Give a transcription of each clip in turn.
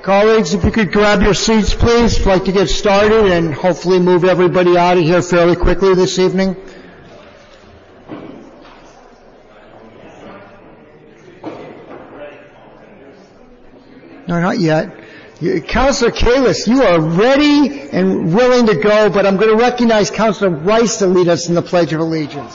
Colleagues, if you could grab your seats, please. I'd like to get started and hopefully move everybody out of here fairly quickly this evening. No, not yet. Councilor Kalis, you are ready and willing to go, but I'm going to recognize Councilor Rice to lead us in the Pledge of Allegiance.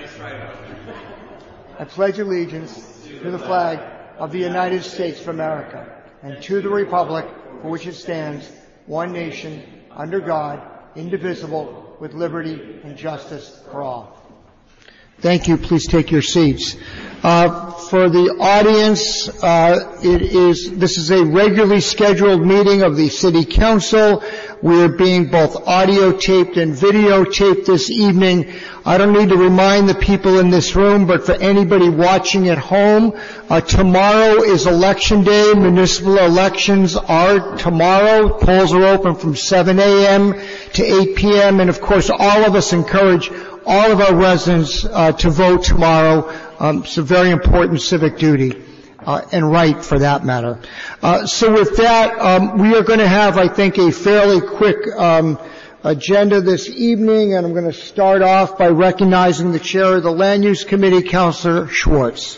I pledge allegiance to the flag of the United States of America and to the republic for which it stands, one nation, under God, indivisible, with liberty and justice for all. Thank you. Please take your seats. For the audience, this is a regularly scheduled meeting of the City Council. We are being both audio taped and videotaped this evening. I don't need to remind the people in this room, but for anybody watching at home, tomorrow is Election Day. Municipal elections are tomorrow. Polls are open from 7 a.m. to 8 p.m. And of course, all of us encourage all of our residents to vote tomorrow. It's a very important civic duty, and right for that matter. So with that, we are going to have, I think, a fairly quick agenda this evening, and I'm going to start off by recognizing the chair of the Land Use Committee, Councilor Schwartz.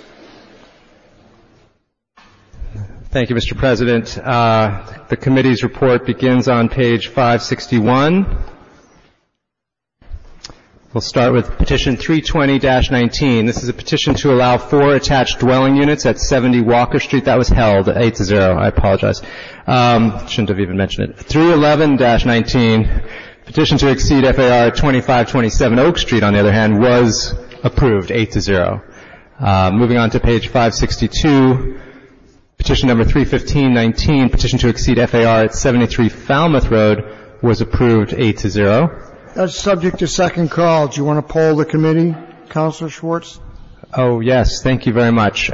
Thank you, Mr. President. The committee's report begins on page 561. We'll start with petition 320-19. This is a petition to allow 4 attached dwelling units at 70 Walker Street. That was held 8-0. I apologize. Shouldn't have even mentioned it. 311-19. Petition to exceed FAR at 2527 Oak Street, on the other hand, was approved 8-0. Moving on to page 562. Petition number 315-19. Petition to exceed FAR at 73 Falmouth Road was approved 8-0. That's subject to second call. Do you want to poll the committee, Councilor Schwartz? Oh, yes. Thank you very much.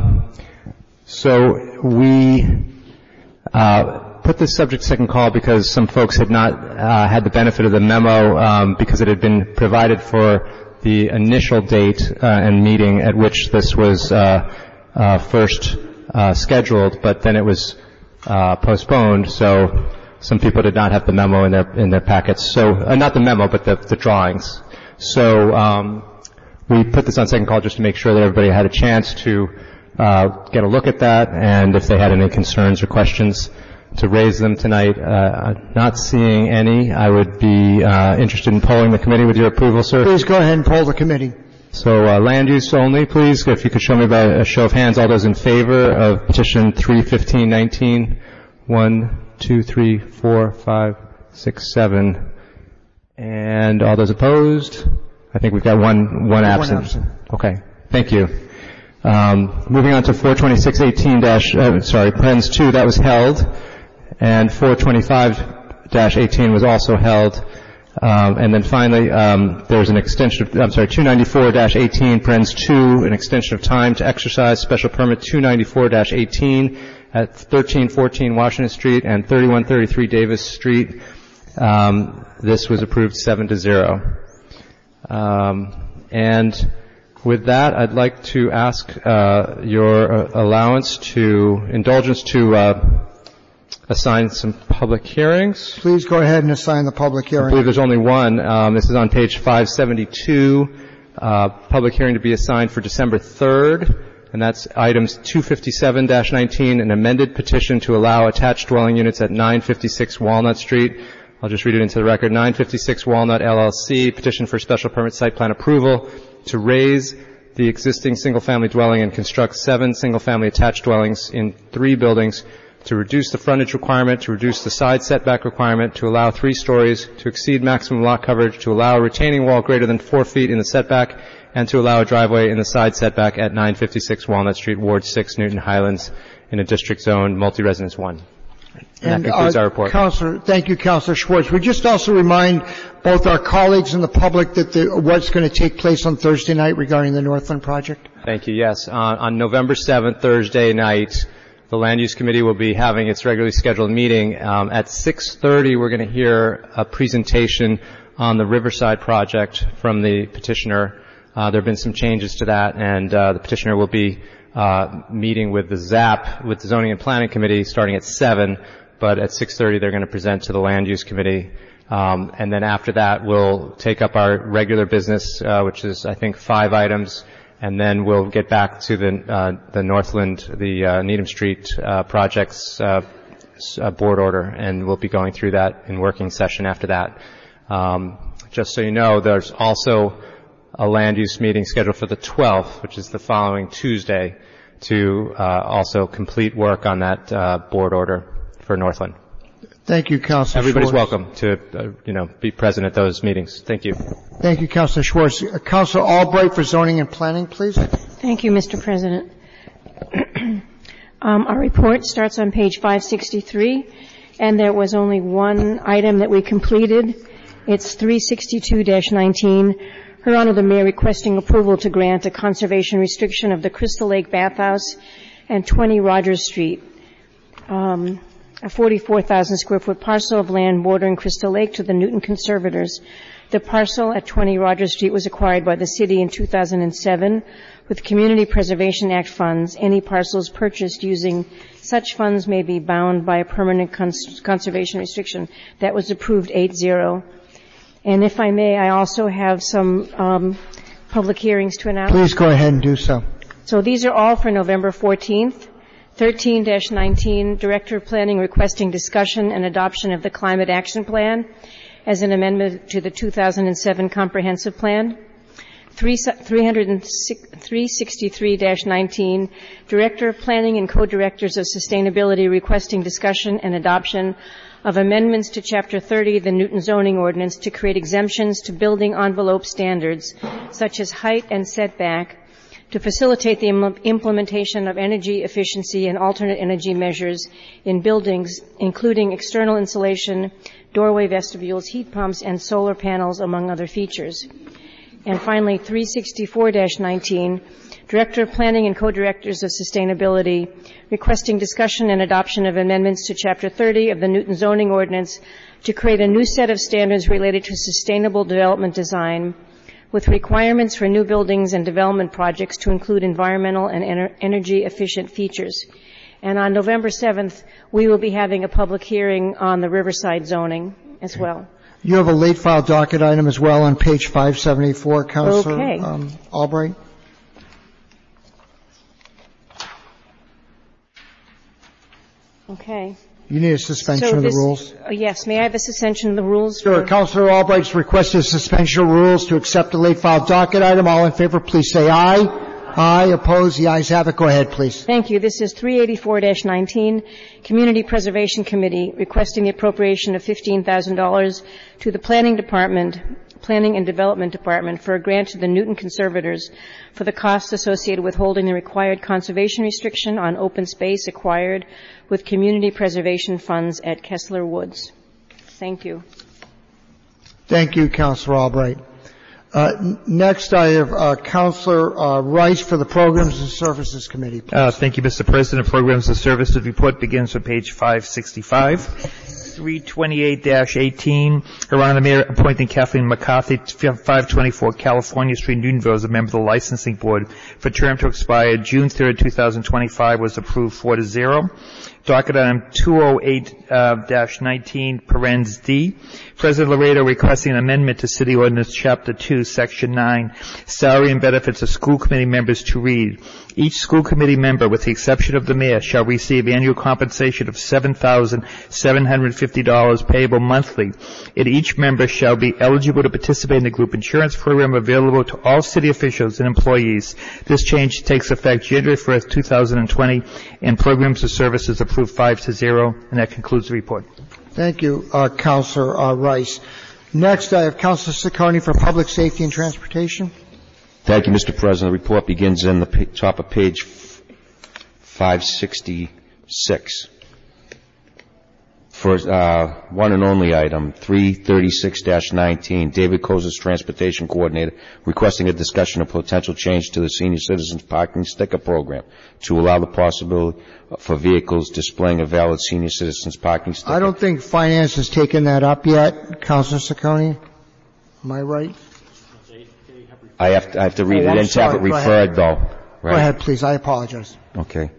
So we put this subject to second call because some folks had not had the benefit of the memo because it had been provided for the initial date and meeting at which this was first scheduled, but then it was postponed. So some people did not have the memo in their packets. So, not the memo, but the drawings. So, we put this on second call just to make sure that everybody had a chance to, get a look at that, and if they had any concerns or questions, to raise them tonight. Not seeing any, I would be, interested in polling the committee with your approval, sir. Please go ahead and poll the committee. So, land use only, please. If you could show me by a show of hands, all those in favor of petition 315-19, 1, 2, 3, 4, 5, 6, 7. And all those opposed? I think we've got one absent. Okay. Thank you. Moving on to 426-18 Pens 2, that was held. And 425-18 was also held. And then finally, there's an extension of, 294-18, Pens 2, an extension of time to exercise special permit 294-18. At 1314 Washington Street and 3133 Davis Street. This was approved 7-0. And with that, I'd like to ask your indulgence to assign some public hearings. Please go ahead and assign the public hearing. I believe there's only one. This is on page 572. Public hearing to be assigned for December 3rd. And that's items 257-19, an amended petition to allow attached dwelling units at 956 Walnut Street. I'll just read it into the record. 956 Walnut LLC, petition for special permit site plan approval to raise the existing single-family dwelling and construct 7 single-family attached dwellings in 3 buildings, to reduce the frontage requirement, to reduce the side setback requirement, to allow 3 stories, to exceed maximum lot coverage, to allow a retaining wall greater than 4 feet in the setback, and to allow a driveway in the side setback at 956 Walnut Street, Ward 6, Newton Highlands, in a district zone, multi-residence 1. And that concludes our report. Thank you, Councilor Schwartz. We just also remind both our colleagues and the public that what's going to take place on Thursday night regarding the Northland project. Thank you. Yes, on November 7th, Thursday night, the Land Use Committee will be having its regularly scheduled meeting. At 6:30, we're going to hear a presentation on the Riverside project from the petitioner. There have been some changes to that, and the petitioner will be meeting with the ZAP, with the Zoning and Planning Committee, starting at 7, but at 6:30 they're going to present to the Land Use Committee. And then after that, we'll take up our regular business, which is, I think, 5 items, and then we'll get back to the Northland, the Needham Street projects board order, and we'll be going through that in working session after that. Just so you know, there's also a land use meeting scheduled for the 12th, which is the following Tuesday, to also complete work on that board order for Northland. Thank you, Councilor Everybody's Schwartz. welcome to, be present at those meetings. Thank you. Thank you, Councilor Schwartz. Councilor Albright for Zoning and Planning, please. Thank you, Mr. President. Our report starts on page 563, and there was only one item that we completed. It's 362-19. Her Honor, the Mayor requesting approval to grant a conservation restriction of the Crystal Lake Bathhouse and 20 Rogers Street, a 44,000 square foot parcel of land bordering Crystal Lake to the Newton Conservators. The parcel at 20 Rogers Street was acquired by the city in 2007 with Community Preservation Act funds. Any parcels purchased using such funds may be bound by a permanent conservation restriction. That was approved 8-0. And if I may, I also have some public hearings to announce. Please go ahead and do so. So these are all for November 14th. 13-19, Director of Planning requesting discussion and adoption of the Climate Action Plan as an amendment to the 2007 Comprehensive Plan. 363-19, Director of Planning and Co-Directors of Sustainability requesting discussion and adoption of amendments to Chapter 30 of the Newton Zoning Ordinance to create exemptions to building envelope standards such as height and setback to facilitate the implementation of energy efficiency and alternate energy measures in buildings, including external insulation, doorway vestibules, heat pumps, and solar panels, among other features. And finally, 364-19, Director of Planning and Co-Directors of Sustainability requesting discussion and adoption of amendments to Chapter 30 of the Newton Zoning Ordinance to create a new set of standards related to sustainable development design with requirements for new buildings and development projects to include environmental and energy efficient features. And on November 7th, we will be having a public hearing on the Riverside zoning as well. You have a late file docket item as well on page 574, Councilor Okay. Albright. Okay. You need a suspension of the rules? Yes. May I have a suspension of the rules? Sure. Councilor Albright's requested suspension of rules to accept the late file docket item. All in favor, please say aye. Aye. Opposed? The ayes have it. Go ahead, please. Thank you. This is 384-19, Community Preservation Committee requesting the appropriation of $15,000 to the Planning and Development Department for a grant to the Newton Conservators for the costs associated with holding the required conservation restriction on open space acquired with community preservation funds at Kessler Woods. Thank you. Thank you, Councilor Albright. Next, I have Councilor Rice for the Programs and Services Committee. Thank you, Mr. President. Programs and Services report begins on page 565. 328-18, Her Honor the Mayor appointing Kathleen McCarthy, 524 California Street, Newtonville, as a member of the Licensing Board for term to expire June 3rd, 2025, was approved 4-0. Docket item 208-19, parens D. President Laredo requesting an amendment to City Ordinance Chapter 2, Section 9, salary and benefits of school committee members to read. Each school committee member, with the exception of the mayor, shall receive annual compensation of $7,750 payable monthly, and each member shall be eligible to participate in the group insurance program available to all city officials and employees. This change takes effect January 1st, 2020, and Programs and Services approved 5-0, and that concludes the report. Thank you, Councilor Rice. Next, I have Councilor Ciccone for Public Safety and Transportation. Thank you, Mr. President. The report begins in the top of page 566. For one and only item, 336-19, David Kozis, Transportation Coordinator, requesting a discussion of potential change to the Senior Citizens Parking Sticker Program to allow the possibility for vehicles displaying a valid Senior Citizens Parking Sticker. I don't think Finance has taken that up yet, Councilor Ciccone. Am I right? I have to read it in to have it referred, though. right? Go ahead, please. I apologize. Okay.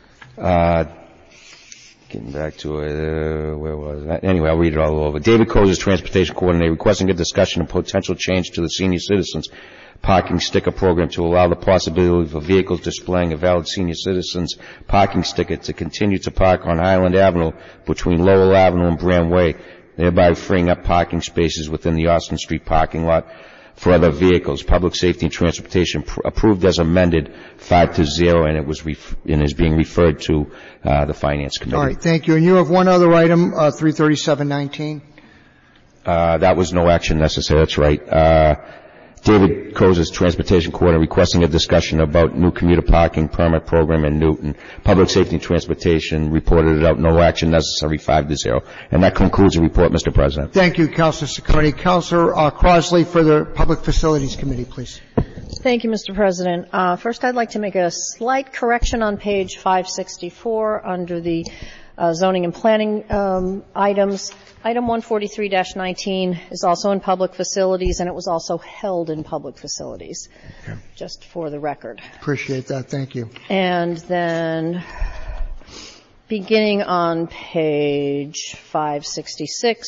Getting back to it, where was that? Anyway, I'll read it all over. David Kozas, Transportation Coordinator, requesting a discussion of potential change to the senior citizens parking sticker program to allow the possibility for vehicles displaying a valid senior citizens parking sticker to continue to park on Highland Avenue between Lowell Avenue and Brand Way, thereby freeing up parking spaces within the Austin Street parking lot for other vehicles. Public Safety and Transportation approved as amended 5-0, and it was and is being referred to the Finance Committee. All right, thank you. And you have one other item, 33719. That was no action necessary. That's right. David Kozas, Transportation Coordinator, requesting a discussion about new commuter parking permit program in Newton. Public Safety and Transportation reported it out. No action necessary, 5-0. And that concludes the report, Mr. President. Thank you, Councilor Ciccone. Councilor Crosley for the Public Facilities Committee, please. Thank you, Mr. President. First, I'd like to make a slight correction on page 564 under the zoning and planning items. Item 143-19 is also in public facilities, and it was also held in public facilities, just for the record. Appreciate that. Thank you. And then beginning on page 566,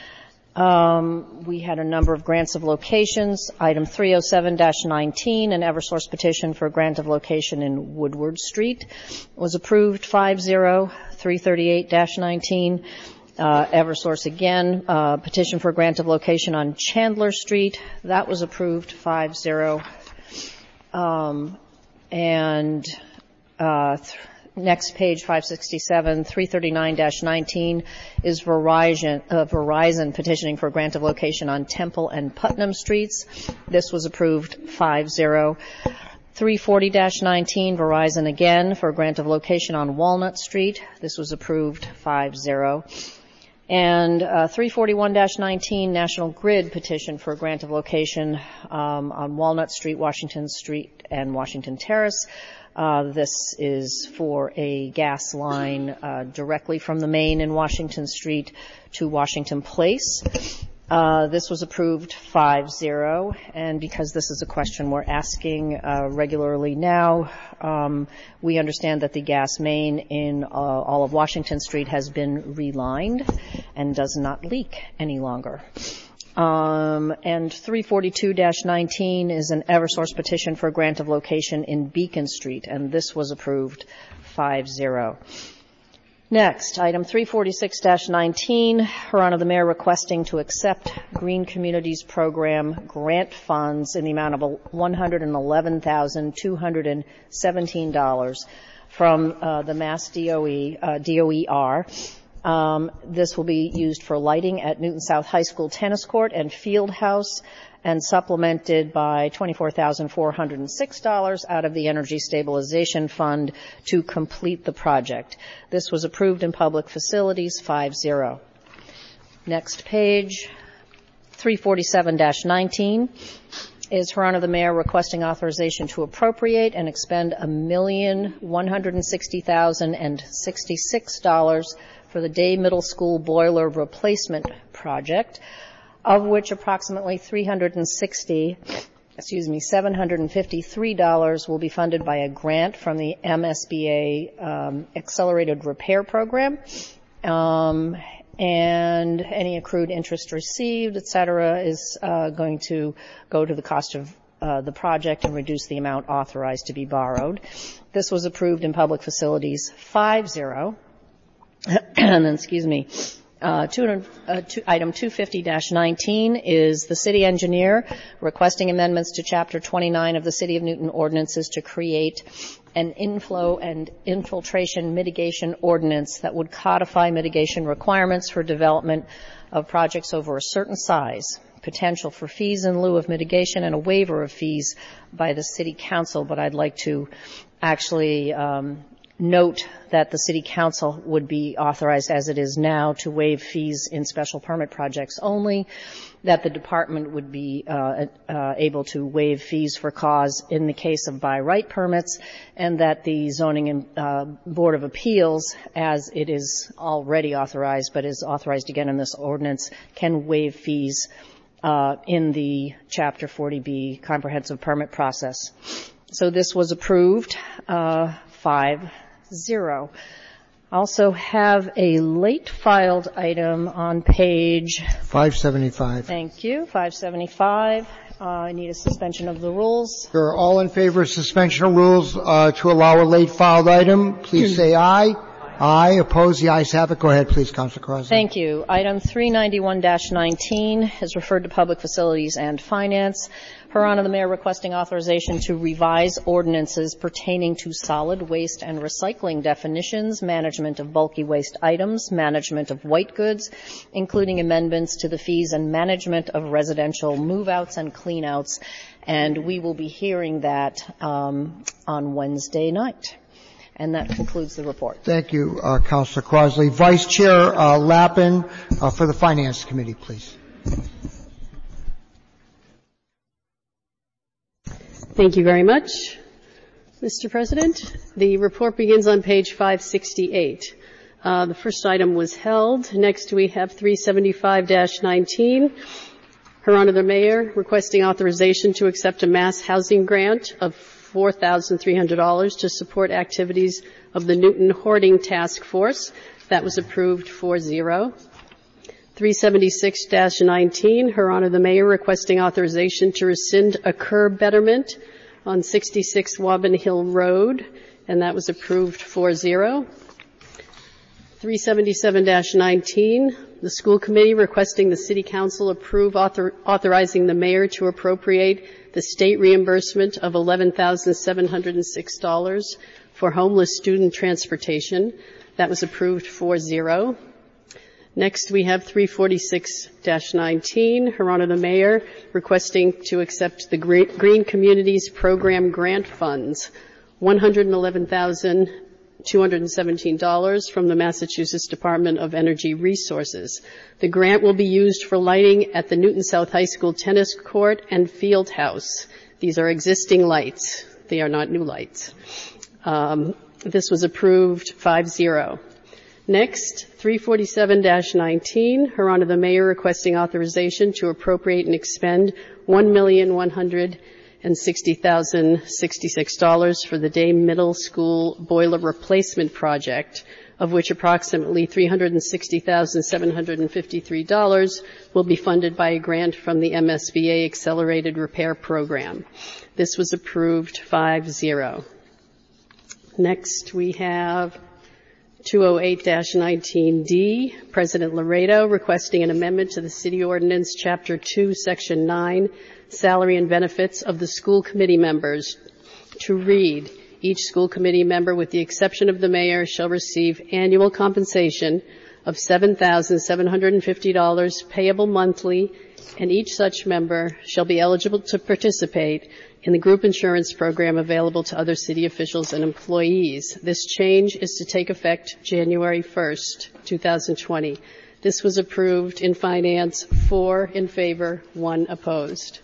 we had a number of grants of locations. Item 307-19, an Eversource petition for a grant of location in Woodward Street, was approved 5-0. 338-19, Eversource again, petition for a grant of location on Chandler Street. That was approved 5-0. Next page, 567, 339-19 is Verizon petitioning for a grant of location on Temple and Putnam Streets. This was approved 5-0. 340-19, Verizon again for a grant of location on Walnut Street. This was approved 5-0. And 341-19, National Grid petition for a grant of location on Walnut Street, Washington Street, and Washington Terrace. This is for a gas line directly from the main in Washington Street to Washington Place. This was approved 5-0, and because this is a question we're asking regularly now, we understand that the gas main in all of Washington Street has been relined and does not leak any longer. And 342-19 is an Eversource petition for a grant of location in Beacon Street, and this was approved 5-0. Next, item 346-19, Her Honor the Mayor requesting to accept Green Communities Program grant funds in the amount of $111,217 from the Mass DOER. This will be used for lighting at Newton South High School Tennis Court and Field House, and supplemented by $24,406 out of the Energy Stabilization Fund to complete the project. This was approved in public facilities 5-0. Next page, 347-19 is Her Honor the Mayor requesting authorization to appropriate and expend $1,160,066 for the Day Middle School Boiler Replacement Project, of which approximately $753 will be funded by a grant from the MSBA Accelerated Repair Program, and any accrued interest received, et cetera, is going to go to the cost of the project and reduce the amount authorized to be borrowed. This was approved in public facilities 5-0. And then, item 250-19 is the city engineer requesting amendments to Chapter 29 of the City of Newton ordinances to create an inflow and infiltration mitigation ordinance that would codify mitigation requirements for development of projects over a certain size, potential for fees in lieu of mitigation, and a waiver of fees by the City Council. But I'd like to actually note that the City Council would be authorized, as it is now, to waive fees in special permit projects only, that the department would be able to waive fees for cause in the case of by right permits, and that the Zoning and Board of Appeals, as it is already authorized but is authorized again in this ordinance, can waive fees in the Chapter 40B comprehensive permit process. So this was approved 5-0. Also have a late filed item on page 575. Thank you. 575. I need a suspension of the rules. You're all in favor of suspension of rules to allow a late filed item. Please say aye. Aye. Opposed? The ayes have it. Go ahead, please, Councilor Crosby. Thank you. Item 391-19 is referred to Public Facilities and Finance. Her Honor, the Mayor requesting authorization to revise ordinances pertaining to solid waste and recycling definitions, management of bulky waste items, management of white goods, including amendments to the fees and management of residential move-outs and clean-outs. And we will be hearing that on Wednesday night. And that concludes the report. Thank you, Councilor Crosby. Vice Chair Lappin for the Finance Committee, please. Thank you very much, Mr. President. The report begins on page 568. The first item was held. Next we have 375-19. Her Honor the Mayor requesting authorization to accept a mass housing grant of $4,300 to support activities of the Newton Hoarding Task Force. That was approved 4-0. 376-19, Her Honor the Mayor requesting authorization to rescind a curb betterment on 66 Wobbin Hill Road, and that was approved 4-0. 377-19, the School Committee requesting the City Council approve authorizing the Mayor to appropriate the state reimbursement of $11,706 for homeless student transportation. That was approved 4-0. Next, we have 346-19, Her Honor the Mayor requesting to accept the Green Communities Program grant funds, $111,217 from the Massachusetts Department of Energy Resources. The grant will be used for lighting at the Newton South High School tennis court and field house. These are existing lights. They are not new lights. This was approved 5-0. Next, 347-19, Her Honor the Mayor requesting authorization to appropriate and expend $1,160,066 for the Day Middle School boiler replacement project, of which approximately $360,753 will be funded by a grant from the MSBA Accelerated Repair Program. This was approved 5-0. Next, we have 208-19D, President Laredo requesting an amendment to the City Ordinance, Chapter 2, Section 9, Salary and Benefits of the School Committee Members, to read, each school committee member, with the exception of the mayor, shall receive annual compensation of $7,750 payable monthly, and each such member shall be eligible to participate in the group insurance program available to other city officials and employees. This change is to take effect January 1st, 2020. This was approved in Finance, 4 in favor, 1 opposed.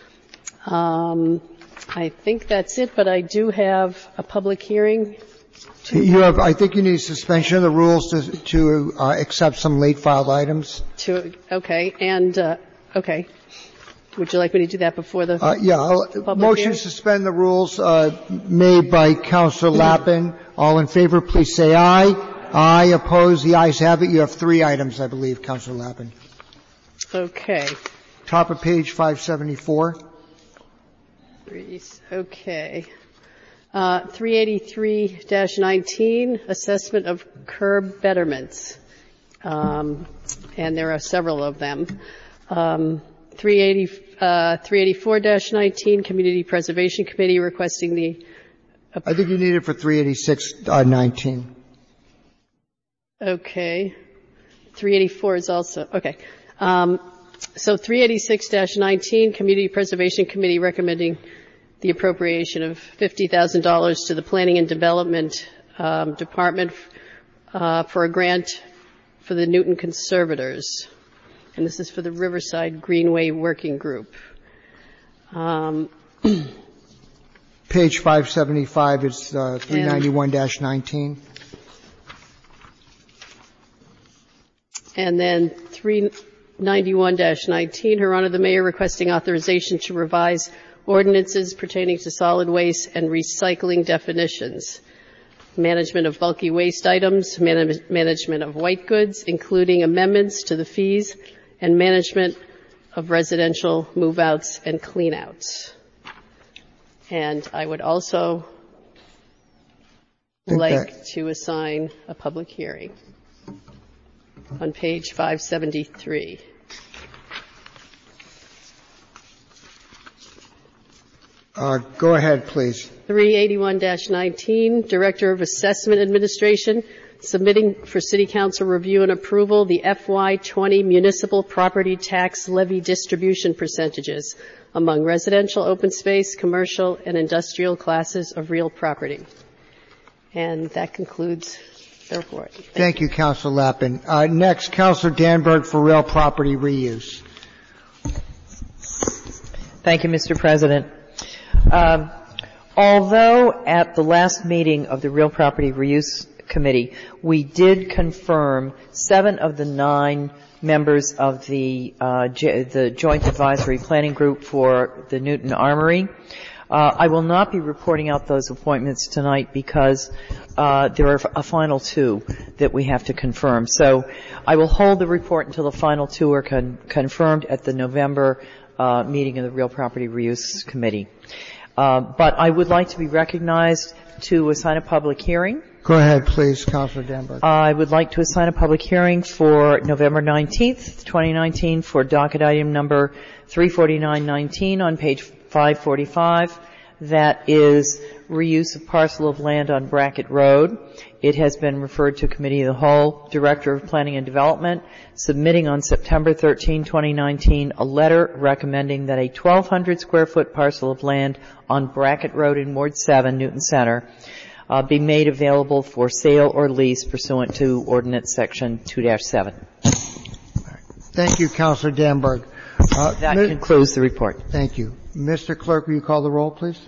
I think that's it, but I do have a public hearing. I think you need suspension of the rules to accept some late filed items. Okay. Would you like me to do that before the motion hearing? to suspend the rules made by Councilor Lappin. All in favor, please say aye. Aye. Opposed? The ayes have it. You have 3 items, I believe, Councilor Lappin. Okay. Top of page 574. Okay. 383-19, assessment of curb betterments. And there are several of them. 384-19, Community Preservation Committee requesting the... I think you need it for 386-19. Okay. 384 is also... Okay. So 386-19, Community Preservation Committee recommending the appropriation of $50,000 to the Planning and Development Department for a grant for the Newton Conservators. And this is for the Riverside Greenway Working Group. Page 575 is 391-19. And then 391-19, Her Honor the Mayor requesting authorization to revise ordinances pertaining to solid waste and recycling definitions, management of bulky waste items, management of white goods, including amendments to the fees, and management of residential move-outs and clean-outs. And I would also like to assign a public hearing on page 573. Go ahead, please. 381-19, Director of Assessment Administration, submitting for City Council review and approval the FY20 municipal property tax levy distribution percentages among residential, open space, commercial, and industrial classes of real property. And that concludes the report. Thank you, Councilor Lappin. Next, Councilor Danberg for real property reuse. Thank you, Mr. President. Although at the last meeting of the Real Property Reuse Committee, we did confirm 7 of the 9 members of the Joint Advisory Planning Group for the Newton Armory, I will not be reporting out those appointments tonight because there are a final 2 that we have to confirm. So I will hold the report until the final 2 are confirmed at the November meeting of the Real Property Reuse Committee. But I would like to be recognized to assign a public hearing. Go ahead, please, Councilor Danberg. I would like to assign a public hearing for November 19th, 2019 for docket item number 34919 on page 545. That is reuse of parcel of land on Brackett Road. It has been referred to Committee of the Whole. Director of Planning and Development submitting on September 13, 2019, a letter recommending that a 1,200 square foot parcel of land on Brackett Road in Ward 7, Newton Center, be made available for sale or lease pursuant to Ordinance Section 2-7. Thank you, Councilor Danberg. That concludes the report. Thank you. Mr. Clerk, will you call the roll, please?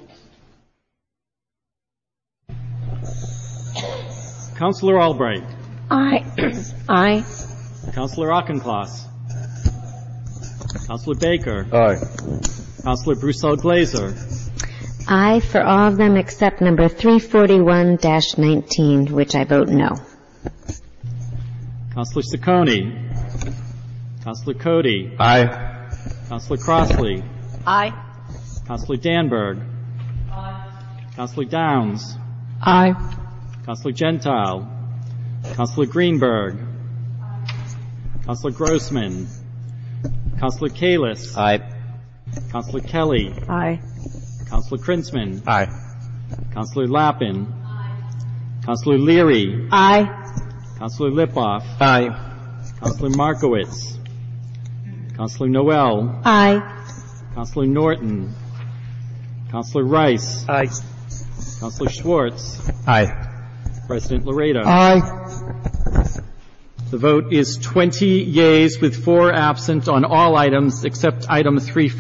Councillor Albright. Aye. Aye. Councillor Auchincloss. Councillor Baker. Aye. Councillor Broussel Glazer. Aye for all of them except number 341-19, which I vote no. Councillor Ciccone. Councillor Cody. Aye. Councillor Crossley. Aye. Councillor Danberg. Aye. Councillor Downs. Aye. Councillor Gentile. Councillor Greenberg. Councillor Grossman. Councillor Kalis. Aye. Councillor Kelly. Aye. Councillor Krinsman. Aye. Councillor Lappin. Councillor Leary. Aye. Councillor Lipoff. Aye. Councillor Markowitz. Councillor Noel. Aye. Councillor Norton. Councillor Rice. Aye. Councillor Schwartz. Aye. President Laredo. Aye. The vote is 20 yeas with 4 absent on all items except item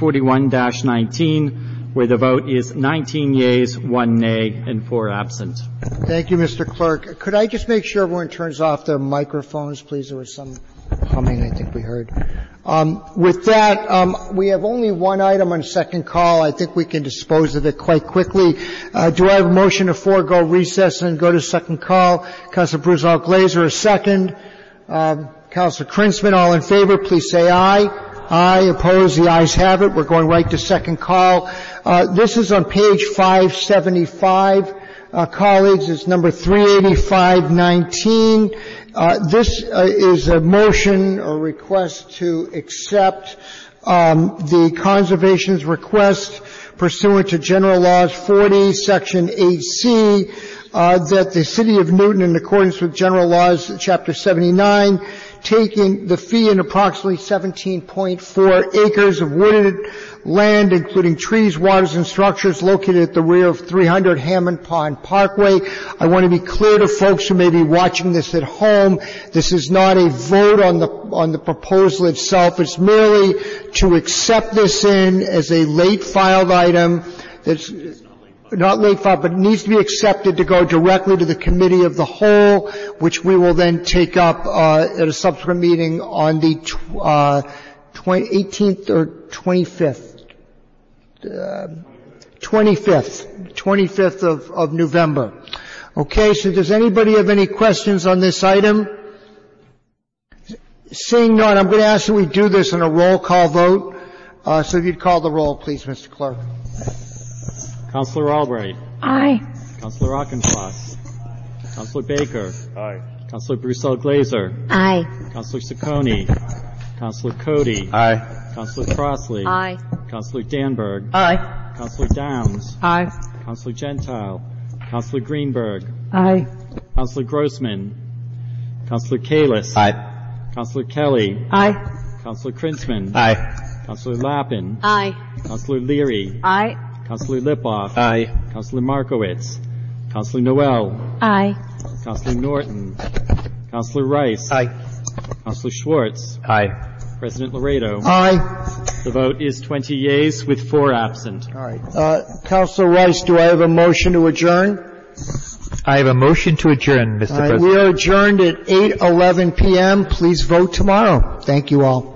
341-19, where the vote is 19 yeas, 1 nay, and 4 absent. Thank you, Mr. Clerk. Could I just make sure everyone turns off their microphones, please? There was some humming I think we heard. With that, we have only one item on second call. I think we can dispose of it quite quickly. Do I have a motion to forego recess and go to second call? Councilor Broussel Glazer, a second. Councilor Krinsman, all in favor, please say aye. Aye. Opposed? The ayes have it. We're going right to second call. This is on page 575. Colleagues, it's number 385-19. This is a motion or request to accept the Conservation's request pursuant to General Laws 40, Section 8C, that the City of Newton, in accordance with General Laws, Chapter 79, taking the fee in approximately 17.4 acres of wooded land, including trees, waters, and structures located at the rear of 300 Hammond Pond Parkway. I want to be clear to folks who may be watching this at home. This is not a vote on the proposal itself. It's merely to accept this in as a late filed item that's not late filed, but it needs to be accepted to go directly to the Committee of the Whole, which we will then take up at a subsequent meeting on the 18th or 25th. 25th of November. Okay, so does anybody have any questions on this item? Seeing none, I'm going to ask that we do this in a roll call vote. So if you'd call the roll, please, Mr. Clerk. Councillor Albright. Aye. Councillor Auchincloss. Councillor Baker. Aye. Councillor Brussel Glazer. Aye. Councillor Ciccone. Councillor Cody. Aye. Councillor Crossley. Aye. Councillor Danberg. Aye. Councillor Downs. Aye. Councillor Gentile. Councillor Greenberg. Aye. Councillor Grossman. Councillor Kalis. Aye. Councillor Kelly. Aye. Councillor Krinsman. Aye. Councillor Lappin. Aye. Councillor Leary. Aye. Councillor Lipoff. Aye. Councillor Markowitz. Councillor Noel. Aye. Councillor Norton. Councillor Rice. Aye. Councillor Schwartz. Aye. President Laredo. Aye. The vote is 20 yeas with 4 absent. All right. Councilor Rice, do I have a motion to adjourn? I have a motion to adjourn, Mr. All right, President. we are adjourned at 8:11 p.m. Please vote tomorrow. Thank you all.